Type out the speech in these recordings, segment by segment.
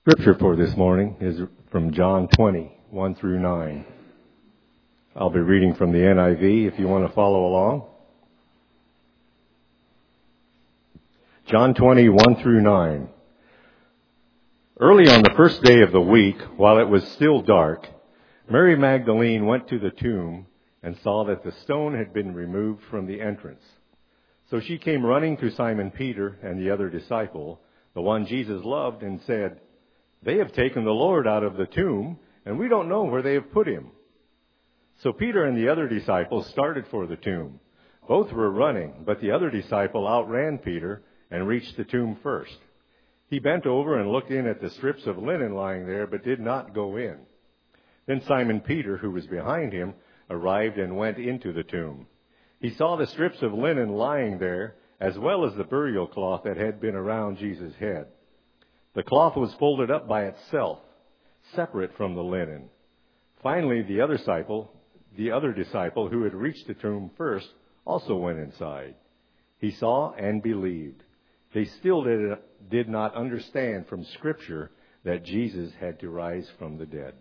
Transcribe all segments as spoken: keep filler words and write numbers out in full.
Scripture for this morning is from John twenty, one through nine. I'll be reading from the N I V if you want to follow along. John twenty, one through nine. Early on the first day of the week, while it was still dark, Mary Magdalene went to the tomb and saw that the stone had been removed from the entrance. So she came running to Simon Peter and the other disciple, the one Jesus loved, and said, "They have taken the Lord out of the tomb, and we don't know where they have put him." So Peter and the other disciple started for the tomb. Both were running, but the other disciple outran Peter and reached the tomb first. He bent over and looked in at the strips of linen lying there, but did not go in. Then Simon Peter, who was behind him, arrived and went into the tomb. He saw the strips of linen lying there, as well as the burial cloth that had been around Jesus' head. The cloth was folded up by itself, separate from the linen. Finally, the other disciple, the other disciple who had reached the tomb first, also went inside. He saw and believed. They still did, did not understand from Scripture that Jesus had to rise from the dead.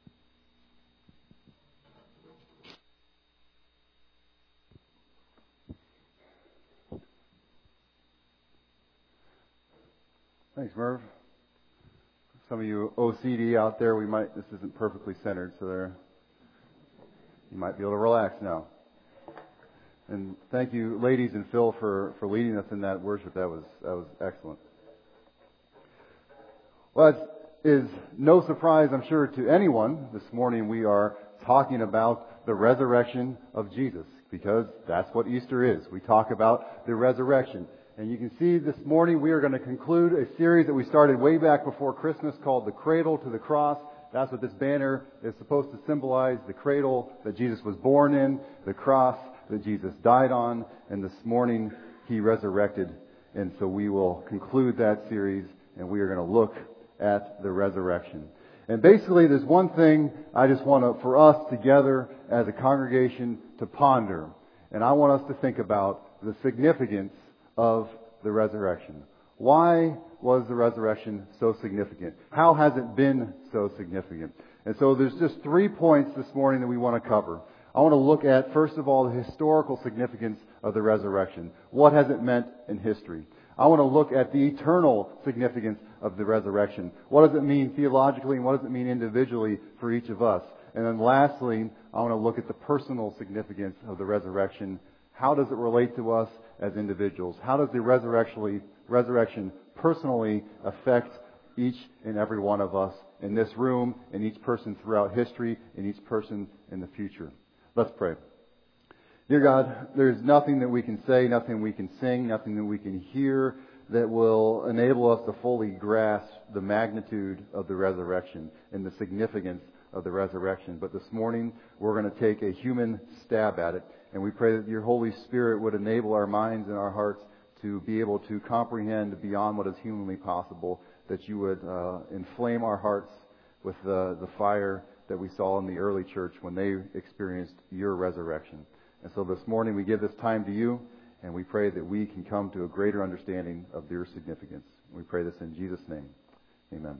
Thanks, Merv. Some of you O C D out there, we might, this isn't perfectly centered, so there, you might be able to relax now. And thank you, ladies and Phil, for, for leading us in that worship. That was, that was excellent. Well, it is no surprise, I'm sure, to anyone. This morning we are talking about the resurrection of Jesus, because that's what Easter is. We talk about the resurrection. And you can see this morning we are going to conclude a series that we started way back before Christmas called The Cradle to the Cross. That's what this banner is supposed to symbolize, the cradle that Jesus was born in, the cross that Jesus died on, and this morning He resurrected. And so we will conclude that series, and we are going to look at the resurrection. And basically there's one thing I just want to, for us together as a congregation to ponder. And I want us to think about the significance of the resurrection. Why was the resurrection so significant? How has it been so significant? And so there's just three points this morning that we want to cover. I want to look at, first of all, the historical significance of the resurrection. What has it meant in history? I want to look at the eternal significance of the resurrection. What does it mean theologically, and what does it mean individually for each of us? And then lastly, I want to look at the personal significance of the resurrection. How does it relate to us as individuals? How does the resurrection, resurrection personally affect each and every one of us in this room, and each person throughout history, and each person in the future? Let's pray. Dear God, there's nothing that we can say, nothing we can sing, nothing that we can hear that will enable us to fully grasp the magnitude of the resurrection and the significance of the resurrection. But this morning, we're going to take a human stab at it. And we pray that your Holy Spirit would enable our minds and our hearts to be able to comprehend beyond what is humanly possible, that you would uh, inflame our hearts with the, the fire that we saw in the early church when they experienced your resurrection. And so this morning we give this time to you, and we pray that we can come to a greater understanding of your significance. We pray this in Jesus' name. Amen.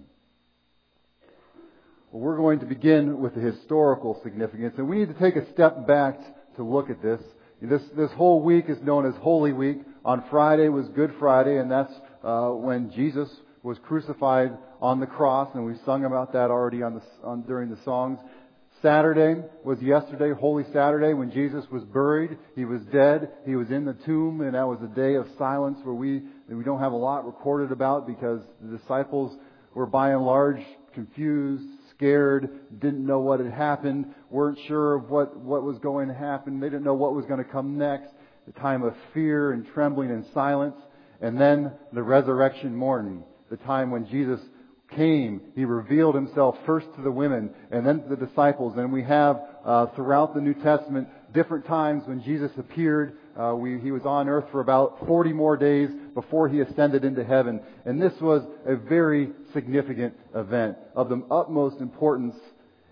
Well, we're going to begin with the historical significance, and we need to take a step back to look at this. This this whole week is known as Holy Week. On Friday was Good Friday, and that's uh, when Jesus was crucified on the cross, and we sung about that already on the on, during the songs. Saturday was yesterday, Holy Saturday, when Jesus was buried. He was dead. He was in the tomb, and that was a day of silence where we we don't have a lot recorded about, because the disciples were by and large confused, scared, didn't know what had happened, weren't sure of what, what was going to happen. They didn't know what was going to come next. The time of fear and trembling and silence. And then the resurrection morning, the time when Jesus came. He revealed himself first to the women and then to the disciples. And we have uh, throughout the New Testament different times when Jesus appeared. Uh, we, he was on earth for about forty more days before he ascended into heaven. And this was a very significant event of the utmost importance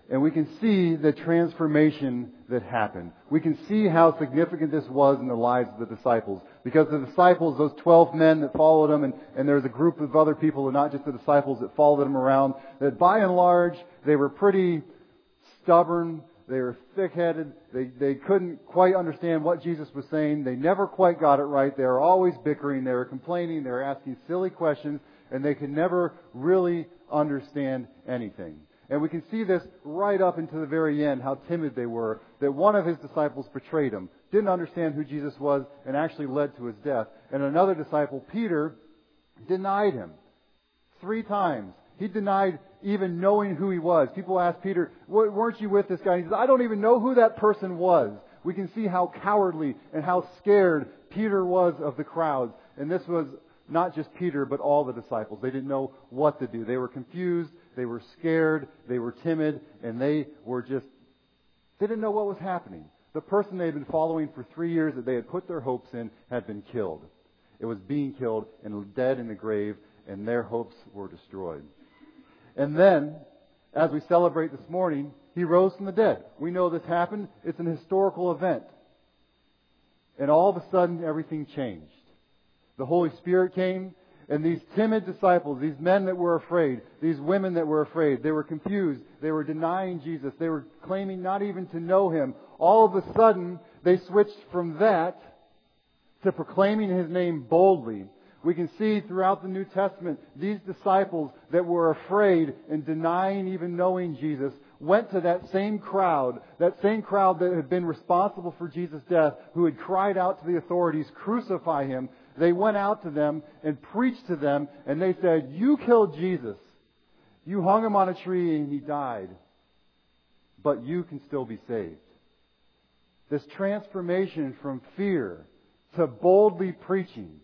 And we can see the transformation that happened. We can see how significant this was in the lives of the disciples. Because the disciples, those twelve men that followed him, and, and there was a group of other people, and not just the disciples that followed him around, that by and large, they were pretty stubborn. They were thick-headed. They, they couldn't quite understand what Jesus was saying. They never quite got it right. They were always bickering. They were complaining. They were asking silly questions. And they could never really understand anything. And we can see this right up into the very end, how timid they were, that one of his disciples betrayed him, didn't understand who Jesus was, and actually led to his death. And another disciple, Peter, denied him three times. He denied even knowing who he was. People asked Peter, weren't you with this guy? He says, I don't even know who that person was. We can see how cowardly and how scared Peter was of the crowds. And this was not just Peter, but all the disciples. They didn't know what to do. They were confused. They were scared. They were timid. And they were just, they didn't know what was happening. The person they had been following for three years that they had put their hopes in had been killed. It was being killed and dead in the grave, and their hopes were destroyed. And then, as we celebrate this morning, he rose from the dead. We know this happened. It's an historical event. And all of a sudden, everything changed. The Holy Spirit came, and these timid disciples, these men that were afraid, these women that were afraid, they were confused. They were denying Jesus. They were claiming not even to know Him. All of a sudden, they switched from that to proclaiming His name boldly. We can see throughout the New Testament, these disciples that were afraid and denying even knowing Jesus went to that same crowd, that same crowd that had been responsible for Jesus' death, who had cried out to the authorities, crucify Him. They went out to them and preached to them, and they said, you killed Jesus. You hung Him on a tree and He died. But you can still be saved. This transformation from fear to boldly preaching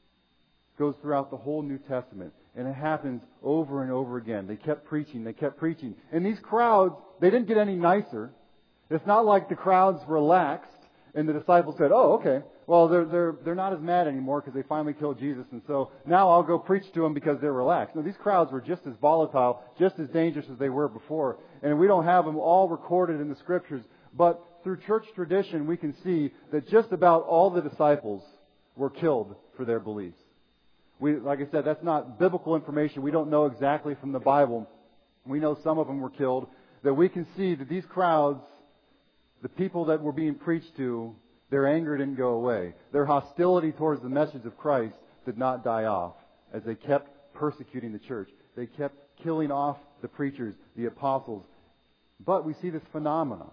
goes throughout the whole New Testament. And it happens over and over again. They kept preaching. They kept preaching. And these crowds, they didn't get any nicer. It's not like the crowds relaxed and the disciples said, oh, okay, well, they're, they're, they're not as mad anymore because they finally killed Jesus. And so now I'll go preach to them because they're relaxed. No, these crowds were just as volatile, just as dangerous as they were before. And we don't have them all recorded in the Scriptures. But through church tradition, we can see that just about all the disciples were killed for their beliefs. We, like I said, that's not biblical information. We don't know exactly from the Bible. We know some of them were killed. That we can see that these crowds, the people that were being preached to, their anger didn't go away. Their hostility towards the message of Christ did not die off as they kept persecuting the church. They kept killing off the preachers, the apostles. But we see this phenomenon.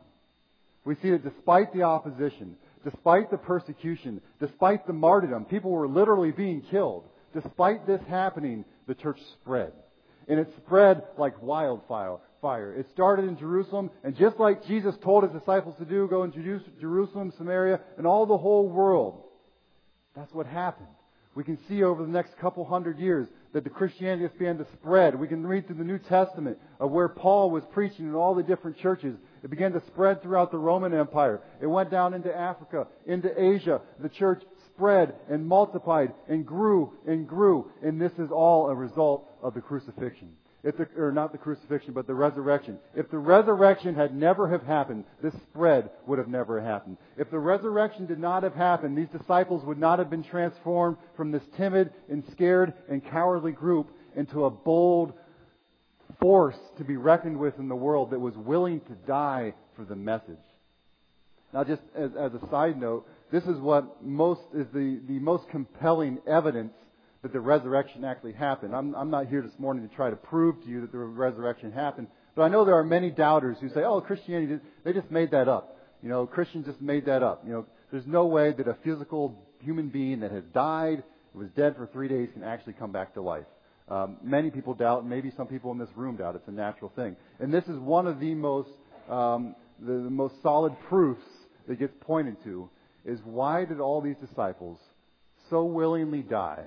We see that despite the opposition, despite the persecution, despite the martyrdom, people were literally being killed. Despite this happening, the church spread. And it spread like wildfire. Fire. It started in Jerusalem, and just like Jesus told His disciples to do, go into Jerusalem, Samaria, and all the whole world. That's what happened. We can see over the next couple hundred years that the Christianity has began to spread. We can read through the New Testament of where Paul was preaching in all the different churches. It began to spread throughout the Roman Empire. It went down into Africa, into Asia. The church spread and multiplied and grew and grew. And this is all a result of the crucifixion. If the, or not the crucifixion, but the resurrection. If the resurrection had never have happened, this spread would have never happened. If the resurrection did not have happened, these disciples would not have been transformed from this timid and scared and cowardly group into a bold force to be reckoned with in the world that was willing to die for the message. Now, just as, as a side note, this is what most is the, the most compelling evidence that the resurrection actually happened. I'm, I'm not here this morning to try to prove to you that the resurrection happened, but I know there are many doubters who say, oh, Christianity, they just made that up. You know, Christians just made that up. You know, there's no way that a physical human being that has died, was dead for three days, can actually come back to life. Um, many people doubt, maybe some people in this room doubt. It's a natural thing. And this is one of the most, um, the, the most solid proofs that gets pointed to, is why did all these disciples so willingly die?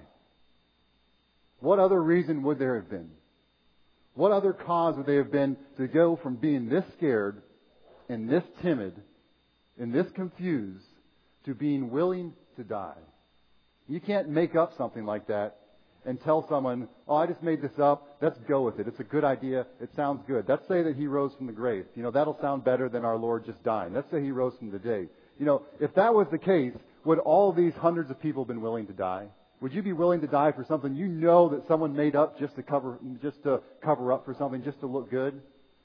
What other reason would there have been? What other cause would they have been to go from being this scared and this timid and this confused to being willing to die? You can't make up something like that and tell someone, oh, I just made this up. Let's go with it. It's a good idea. It sounds good. Let's say that he rose from the grave. You know, that'll sound better than our Lord just dying. Let's say he rose from the dead. You know, if that was the case, would all these hundreds of people have been willing to die? Would you be willing to die for something you know that someone made up just to cover, just to cover up for something, just to look good?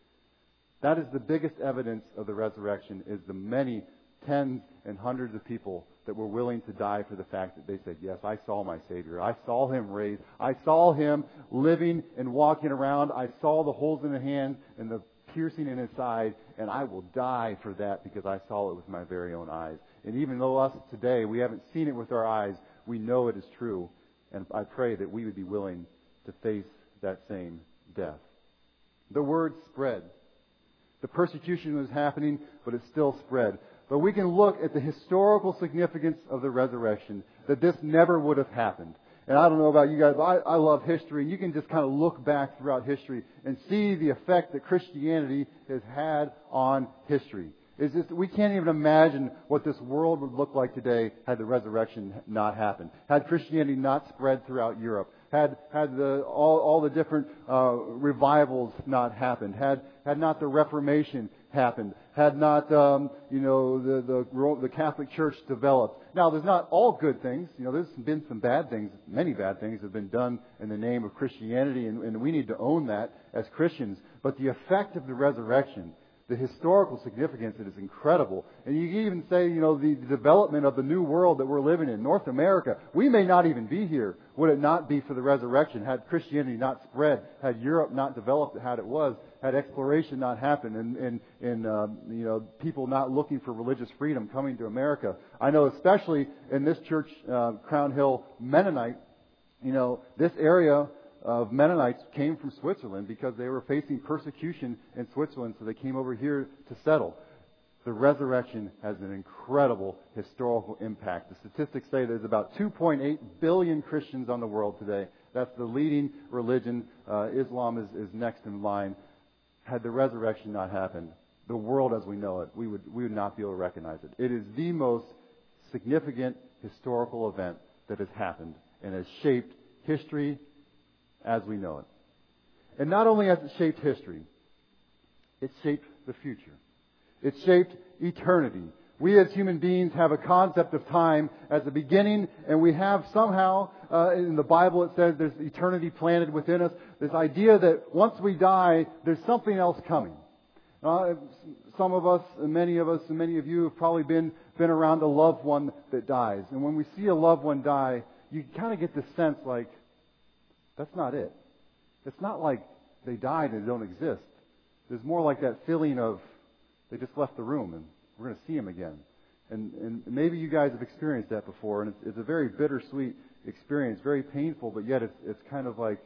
That is the biggest evidence of the resurrection, is the many tens and hundreds of people that were willing to die for the fact that they said, yes, I saw my Savior. I saw Him raised. I saw Him living and walking around. I saw the holes in the hand and the piercing in His side, and I will die for that because I saw it with my very own eyes. And even though us today, we haven't seen it with our eyes, we know it is true. And I pray that we would be willing to face that same death. The word spread. The persecution was happening, but it still spread. But we can look at the historical significance of the resurrection, that this never would have happened. And I don't know about you guys, but I, I love history, and you can just kind of look back throughout history and see the effect that Christianity has had on history. It's just, we can't even imagine what this world would look like today had the resurrection not happened. Had Christianity not spread throughout Europe. Had had the all all the different uh, revivals not happened. Had had not the Reformation happened. Had not um, you know the the the Catholic Church developed. Now, there's not all good things. You know, there's been some bad things. Many bad things have been done in the name of Christianity, and, and we need to own that as Christians. But the effect of the resurrection, the historical significance, it is incredible. And you can even say, you know, the development of the new world that we're living in, North America, we may not even be here would it not be for the resurrection. Had Christianity not spread, had Europe not developed how it was, had exploration not happened, and, and, and uh, you know, people not looking for religious freedom coming to America. I know especially in this church, uh, Crown Hill Mennonite, you know, this area of Mennonites came from Switzerland because they were facing persecution in Switzerland, so they came over here to settle. The resurrection has an incredible historical impact. The statistics say there's about two point eight billion Christians on the world today. That's the leading religion. Uh, Islam is, is next in line. Had the resurrection not happened, the world as we know it, we would we would not be able to recognize it. It is the most significant historical event that has happened and has shaped history as we know it. And not only has it shaped history, it shaped the future. It shaped eternity. We as human beings have a concept of time as a beginning, and we have somehow, uh, in the Bible it says there's eternity planted within us, this idea that once we die, there's something else coming. Uh, some of us, and many of us, and many of you have probably been, been around a loved one that dies. And when we see a loved one die, you kind of get this sense like, that's not it. It's not like they died and they don't exist. There's more like that feeling of they just left the room and we're going to see them again. And, and maybe you guys have experienced that before, and it's, it's a very bittersweet experience, very painful, but yet it's, it's kind of like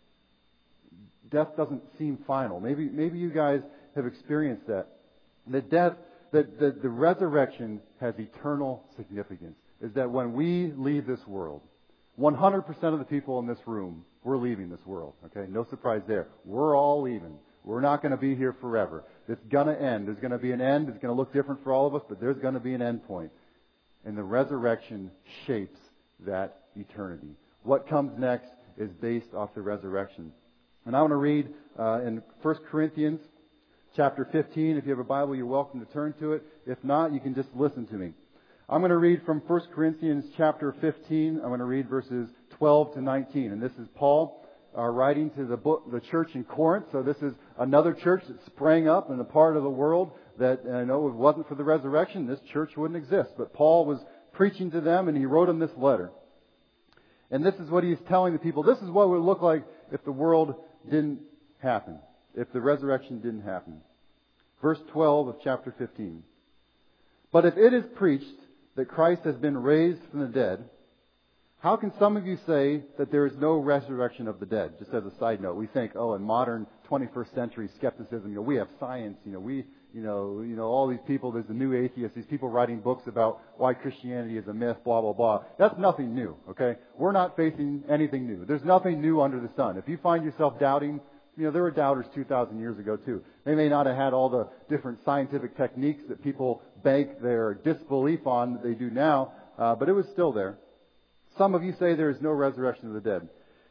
death doesn't seem final. Maybe maybe you guys have experienced that. The death, that the, the resurrection has eternal significance. Is that when we leave this world, one hundred percent of the people in this room, we're leaving this world. Okay, no surprise there. We're all leaving. We're not going to be here forever. It's going to end. There's going to be an end. It's going to look different for all of us, but there's going to be an end point. And the resurrection shapes that eternity. What comes next is based off the resurrection. And I want to read uh, in First Corinthians chapter fifteen. If you have a Bible, you're welcome to turn to it. If not, you can just listen to me. I'm going to read from First Corinthians chapter fifteen. I'm going to read verses twelve to nineteen. And this is Paul uh, writing to the book, the church in Corinth. So this is another church that sprang up in a part of the world that, I know, if it wasn't for the resurrection, this church wouldn't exist. But Paul was preaching to them, and he wrote them this letter. And this is what he's telling the people. This is what it would look like if the world didn't happen, if the resurrection didn't happen. Verse twelve of chapter fifteen. But if it is preached that Christ has been raised from the dead, how can some of you say that there is no resurrection of the dead? Just as a side note, we think, oh, in modern twenty-first century skepticism, you know, we have science, you know, we, you know, you know, all these people, there's the new atheists, these people writing books about why Christianity is a myth, blah, blah, blah. That's nothing new, okay? We're not facing anything new. There's nothing new under the sun. If you find yourself doubting, you know, there were doubters two thousand years ago too. They may not have had all the different scientific techniques that people bank their disbelief on that they do now, uh, but it was still there. Some of you say there is no resurrection of the dead.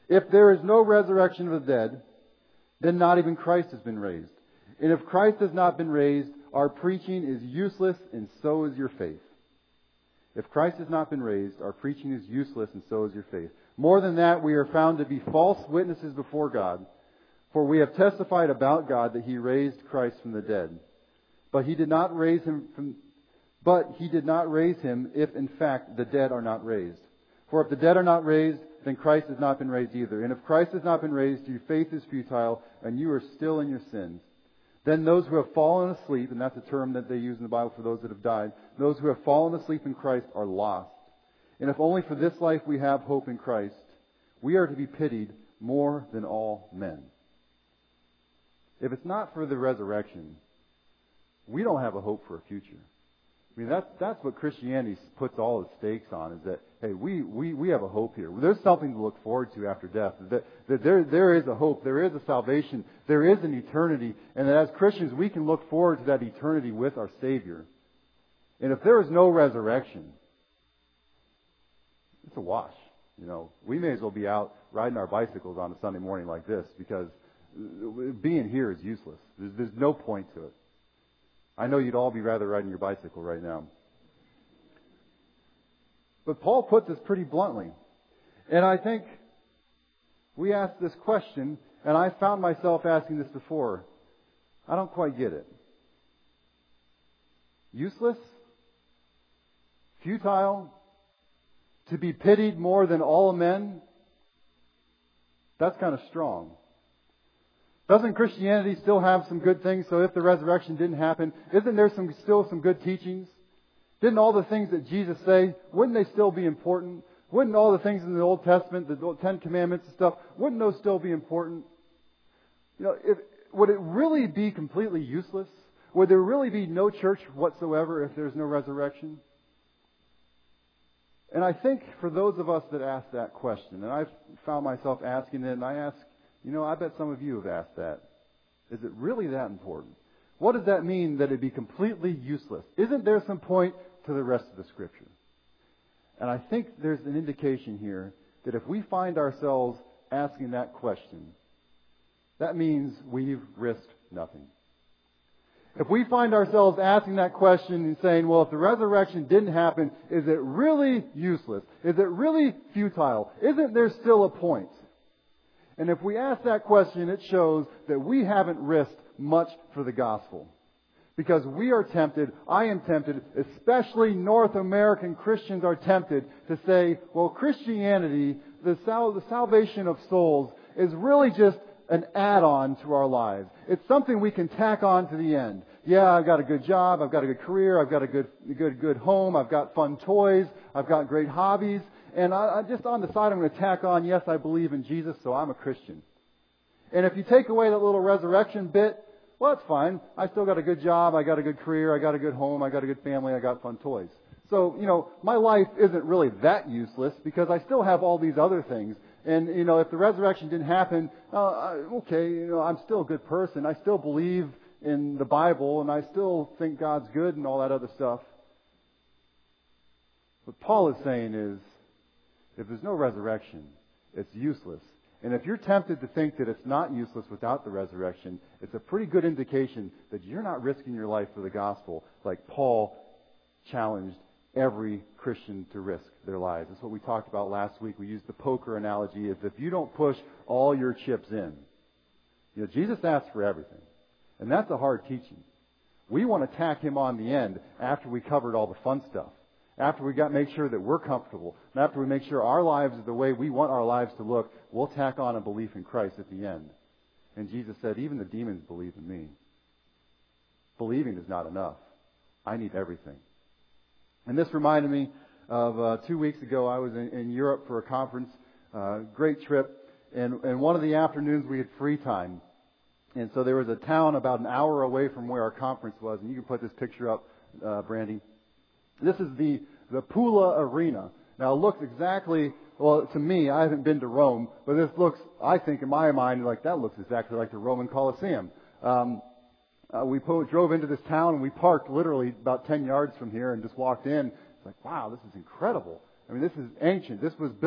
If there is no resurrection of the dead, then not even Christ has been raised. And if Christ has not been raised, our preaching is useless, and so is your faith. If Christ has not been raised, our preaching is useless, and so is your faith. More than that, we are found to be false witnesses before God, for we have testified about God that He raised Christ from the dead. But He did not raise him from, but He did not raise him if in fact the dead are not raised. For if the dead are not raised, then Christ has not been raised either. And if Christ has not been raised, your faith is futile, and you are still in your sins. Then those who have fallen asleep, and that's a term that they use in the Bible for those that have died, those who have fallen asleep in Christ are lost. And if only for this life we have hope in Christ, we are to be pitied more than all men. If it's not for the resurrection, we don't have a hope for a future. I mean, that's, that's what Christianity puts all its stakes on, is that, hey, we, we, we have a hope here. There's something to look forward to after death. That, that there, there is a hope. There is a salvation. There is an eternity. And that as Christians, we can look forward to that eternity with our Savior. And if there is no resurrection, it's a wash. You know, we may as well be out riding our bicycles on a Sunday morning like this, because being here is useless. There's, there's no point to it. I know you'd all be rather riding your bicycle right now. But Paul puts this pretty bluntly. And I think we ask this question, and I found myself asking this before. I don't quite get it. Useless? Futile? To be pitied more than all men? That's kind of strong. Doesn't Christianity still have some good things? So if the resurrection didn't happen, isn't there some still some good teachings? Didn't all the things that Jesus say, wouldn't they still be important? Wouldn't all the things in the Old Testament, the Ten Commandments and stuff, wouldn't those still be important? You know, if, would it really be completely useless? Would there really be no church whatsoever if there's no resurrection? And I think for those of us that ask that question, and I've found myself asking it, and I ask, you know, I bet some of you have asked that. Is it really that important? What does that mean that it be completely useless? Isn't there some point to the rest of the Scripture? And I think there's an indication here that if we find ourselves asking that question, that means we've risked nothing. If we find ourselves asking that question and saying, well, if the resurrection didn't happen, is it really useless? Is it really futile? Isn't there still a point? And if we ask that question, it shows that we haven't risked much for the gospel. Because we are tempted, I am tempted, especially North American Christians are tempted to say, well, Christianity, the, sal- the salvation of souls, is really just an add-on to our lives. It's something we can tack on to the end. Yeah, I've got a good job, I've got a good career, I've got a good, good, good home, I've got fun toys, I've got great hobbies. And I, I just on the side, I'm going to tack on, yes, I believe in Jesus, so I'm a Christian. And if you take away that little resurrection bit, well, that's fine. I still got a good job, I got a good career, I got a good home, I got a good family, I got fun toys. So, you know, my life isn't really that useless because I still have all these other things. And, you know, if the resurrection didn't happen, uh, okay, you know, I'm still a good person. I still believe in the Bible, and I still think God's good and all that other stuff. What Paul is saying is, if there's no resurrection, it's useless. And if you're tempted to think that it's not useless without the resurrection, it's a pretty good indication that you're not risking your life for the gospel like Paul challenged every Christian to risk their lives. That's what we talked about last week. We used the poker analogy as if you don't push all your chips in. You know, Jesus asked for everything. And that's a hard teaching. We want to tack Him on the end after we covered all the fun stuff. After we got make sure that we're comfortable, and after we make sure our lives are the way we want our lives to look, we'll tack on a belief in Christ at the end. And Jesus said, even the demons believe in me. Believing is not enough. I need everything. And this reminded me of uh, two weeks ago, I was in, in Europe for a conference, uh, great trip, and, and one of the afternoons we had free time. And so there was a town about an hour away from where our conference was, and you can put this picture up, uh, Brandy. This is the, the Pula Arena. Now it looks exactly, well, to me, I haven't been to Rome, but this looks, I think in my mind, like that looks exactly like the Roman Colosseum. Um, uh, we po- drove into this town and we parked literally about ten yards from here and just walked in. It's like, wow, this is incredible. I mean, this is ancient. This was built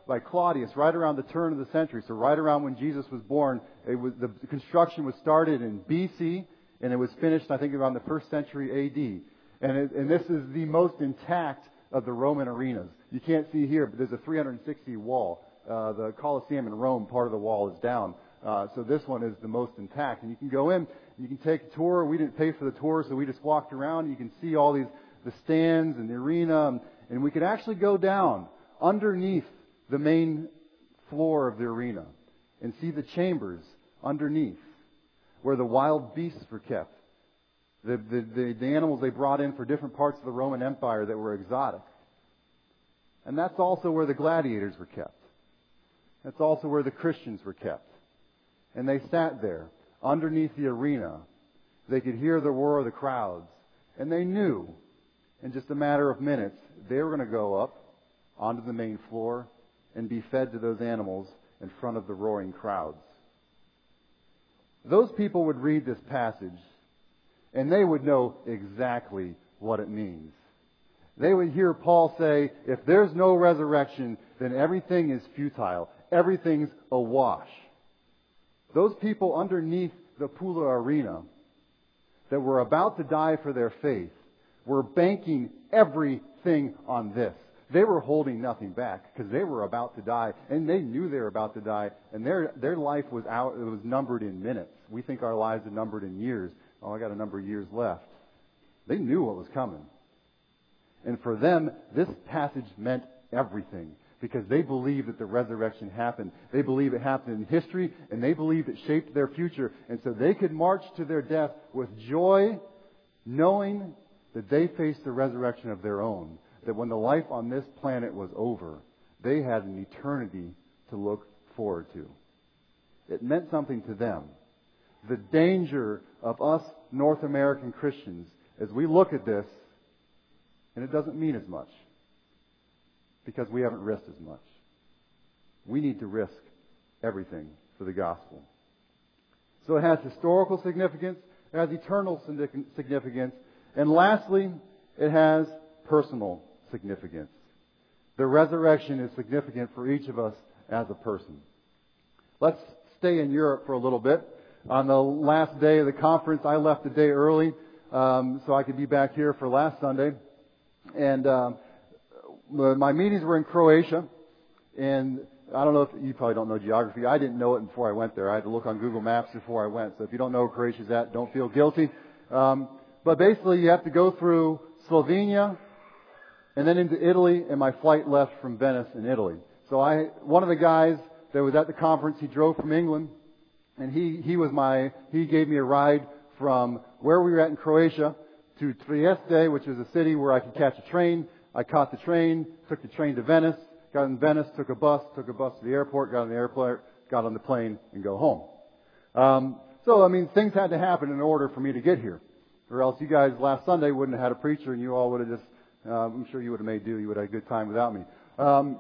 by Claudius right around the turn of the century. So right around when Jesus was born, it was, the construction was started in B C and it was finished, I think, around the first century A D. And, it, and this is the most intact of the Roman arenas. You can't see here, but there's a three hundred sixty wall. Uh, the Colosseum in Rome, part of the wall is down. Uh, so this one is the most intact. And you can go in, you can take a tour. We didn't pay for the tour, so we just walked around. You can see all these, the stands and the arena. And, and we could actually go down underneath the main floor of the arena and see the chambers underneath where the wild beasts were kept. The, the, the, the animals they brought in for different parts of the Roman Empire that were exotic. And that's also where the gladiators were kept. That's also where the Christians were kept. And they sat there underneath the arena. They could hear the roar of the crowds. And they knew in just a matter of minutes they were going to go up onto the main floor and be fed to those animals in front of the roaring crowds. Those people would read this passage and they would know exactly what it means. They would hear Paul say, if there's no resurrection, then everything is futile. Everything's a wash. Those people underneath the Pula Arena that were about to die for their faith were banking everything on this. They were holding nothing back because they were about to die, and they knew they were about to die, and their their life was out. It was numbered in minutes. We think our lives are numbered in years. Oh, I got a number of years left. They knew what was coming. And for them, this passage meant everything because they believed that the resurrection happened. They believed it happened in history, and they believed it shaped their future. And so they could march to their death with joy, knowing that they faced the resurrection of their own. That when the life on this planet was over, they had an eternity to look forward to. It meant something to them. The danger of us North American Christians, as we look at this, and it doesn't mean as much because we haven't risked as much. We need to risk everything for the gospel. So it has historical significance, it has eternal significance, and lastly, it has personal significance. The resurrection is significant for each of us as a person. Let's stay in Europe for a little bit. On the last day of the conference, I left a day early um, so I could be back here for last Sunday. And um, my meetings were in Croatia. And I don't know if you probably don't know geography. I didn't know it before I went there. I had to look on Google Maps before I went. So if you don't know where Croatia's at, don't feel guilty. Um, but basically, you have to go through Slovenia and then into Italy. And my flight left from Venice in Italy. So I, one of the guys that was at the conference, he drove from England. And he, he was my, he gave me a ride from where we were at in Croatia to Trieste, which is a city where I could catch a train. I caught the train, took the train to Venice, got in Venice, took a bus, took a bus to the airport, got on the airport, got on the plane, and go home. Um, so, I mean, things had to happen in order for me to get here. Or else you guys last Sunday wouldn't have had a preacher and you all would have just, uh, I'm sure you would have made do, you would have had a good time without me. Um,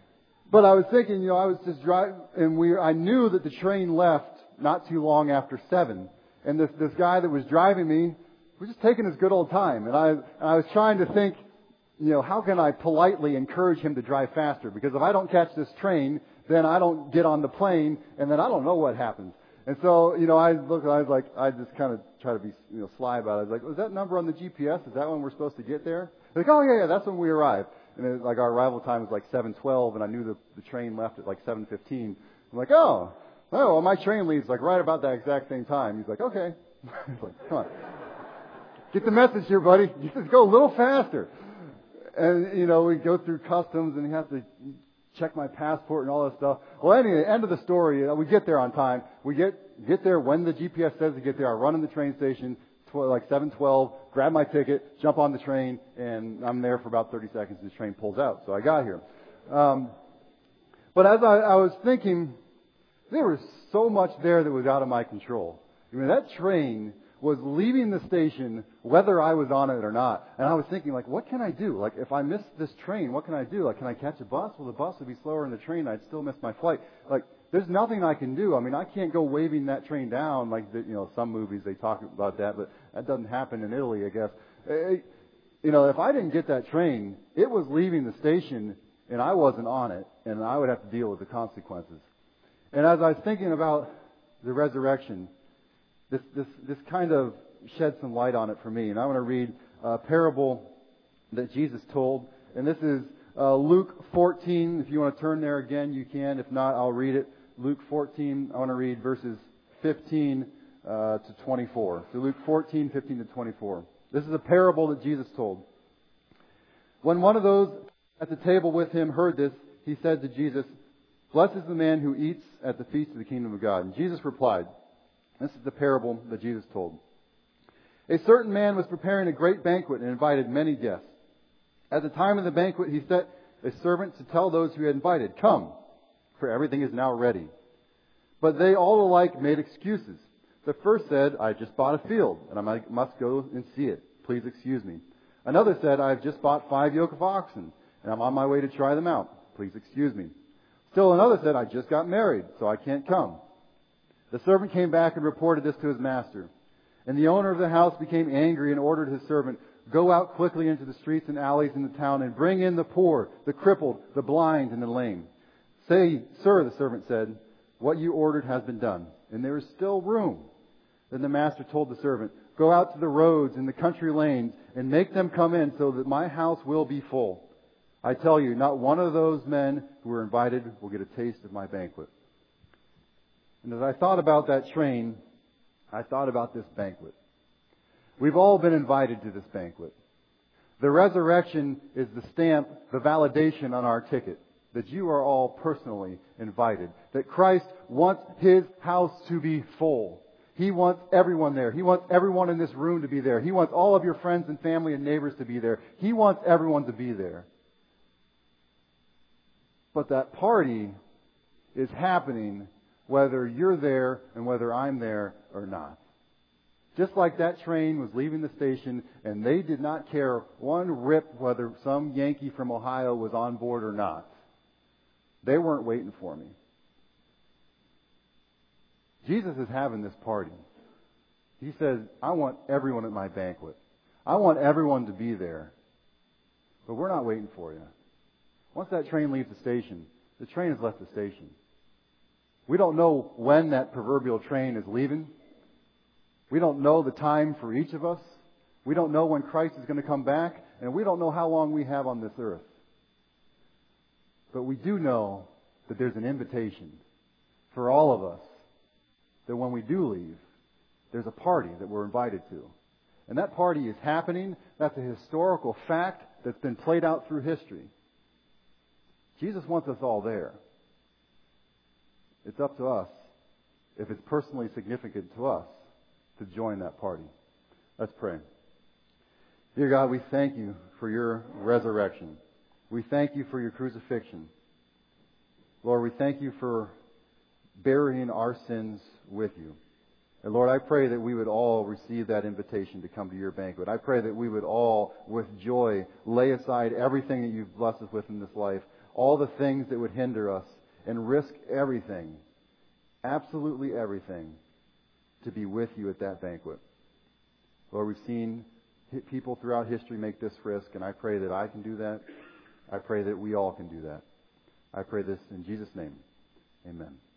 but I was thinking, you know, I was just driving, and we, I knew that the train left not too long after seven. And this, this guy that was driving me was just taking his good old time. And I, and I was trying to think, you know, how can I politely encourage him to drive faster? Because if I don't catch this train, then I don't get on the plane, and then I don't know what happens. And so, you know, I looked, I was like, I just kind of try to be, you know, sly about it. I was like, was that number on the G P S? Is that when we're supposed to get there? They're like, oh yeah, yeah, that's when we arrive. And it, like our arrival time was like seven twelve, and I knew the, the train left at like seven fifteen. I'm like, oh. Oh, well, my train leaves like right about that exact same time. He's like, okay. He's like, come on. Get the message here, buddy. You just go a little faster. And, you know, we go through customs and he has to check my passport and all that stuff. Well, anyway, end of the story. You know, we get there on time. We get, get there when the G P S says to get there. I run in the train station, tw- like seven twelve, grab my ticket, jump on the train, and I'm there for about thirty seconds and the train pulls out. So I got here. Um, but as I, I was thinking, there was so much there that was out of my control. I mean, that train was leaving the station whether I was on it or not. And I was thinking, like, what can I do? Like, if I miss this train, what can I do? Like, can I catch a bus? Well, the bus would be slower than the train. I'd still miss my flight. Like, there's nothing I can do. I mean, I can't go waving that train down like, the, you know, some movies they talk about that, but that doesn't happen in Italy, I guess. It, you know, if I didn't get that train, it was leaving the station and I wasn't on it, and I would have to deal with the consequences. And as I was thinking about the resurrection, this, this, this kind of shed some light on it for me. And I want to read a parable that Jesus told. And this is uh, Luke fourteen. If you want to turn there again, you can. If not, I'll read it. Luke fourteen, I want to read verses fifteen uh, to twenty-four. So Luke fourteen, fifteen to twenty-four. This is a parable that Jesus told. When one of those at the table with him heard this, he said to Jesus, "Blessed is the man who eats at the feast of the kingdom of God." And Jesus replied, this is the parable that Jesus told. A certain man was preparing a great banquet and invited many guests. At the time of the banquet, he sent a servant to tell those who he had invited, "Come, for everything is now ready." But they all alike made excuses. The first said, "I just bought a field, and I must go and see it. Please excuse me." Another said, "I have just bought five yoke of oxen, and I'm on my way to try them out. Please excuse me." Still another said, "I just got married, so I can't come." The servant came back and reported this to his master. And the owner of the house became angry and ordered his servant, "Go out quickly into the streets and alleys in the town and bring in the poor, the crippled, the blind, and the lame." "Say, sir," the servant said, "what you ordered has been done, and there is still room." Then the master told the servant, "Go out to the roads and the country lanes and make them come in so that my house will be full. I tell you, not one of those men who were invited will get a taste of my banquet." And as I thought about that train, I thought about this banquet. We've all been invited to this banquet. The resurrection is the stamp, the validation on our ticket that you are all personally invited. That Christ wants His house to be full. He wants everyone there. He wants everyone in this room to be there. He wants all of your friends and family and neighbors to be there. He wants everyone to be there. But that party is happening whether you're there and whether I'm there or not. Just like that train was leaving the station and they did not care one rip whether some Yankee from Ohio was on board or not. They weren't waiting for me. Jesus is having this party. He says, "I want everyone at my banquet. I want everyone to be there." But we're not waiting for you. Once that train leaves the station, the train has left the station. We don't know when that proverbial train is leaving. We don't know the time for each of us. We don't know when Christ is going to come back. And we don't know how long we have on this earth. But we do know that there's an invitation for all of us that when we do leave, there's a party that we're invited to. And that party is happening. That's a historical fact that's been played out through history. Jesus wants us all there. It's up to us, if it's personally significant to us, to join that party. Let's pray. Dear God, we thank you for your resurrection. We thank you for your crucifixion. Lord, we thank you for burying our sins with you. And Lord, I pray that we would all receive that invitation to come to your banquet. I pray that we would all, with joy, lay aside everything that you've blessed us with in this life, all the things that would hinder us, and risk everything, absolutely everything, to be with you at that banquet. Lord, we've seen people throughout history make this risk, and I pray that I can do that. I pray that we all can do that. I pray this in Jesus' name. Amen.